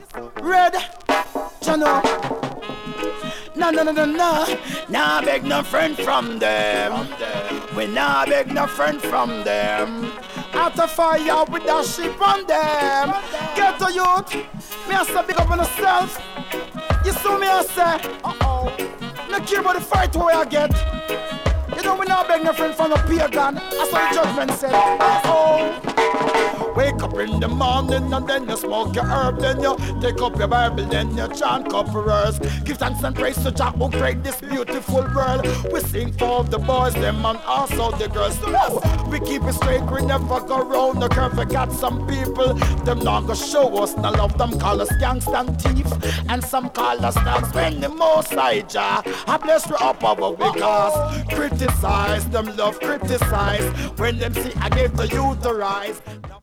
Red, Chano. No. Nah beg no friend from them. We nah beg no friend from them. Out of fire with a ship on them. Get to youth. Me I say big up on yourself. You saw me I say, no care about the fight where I get. You know we not beg no friend from no pagan. That's what the judgment said. Wake up in the morning and then you smoke your herb. Then you take up your Bible, then you chant couple verse. Give thanks and praise to Jah who created this beautiful world. We sing for the boys, them and also the girls. We keep it straight, we never go round the curve. We got some people, them not gonna show us no love. Them call us gangsta and thief, and some call us dogs. When the most high Jah, I bless you up our because criticize them love, criticize. When them see I gave the youth the rise.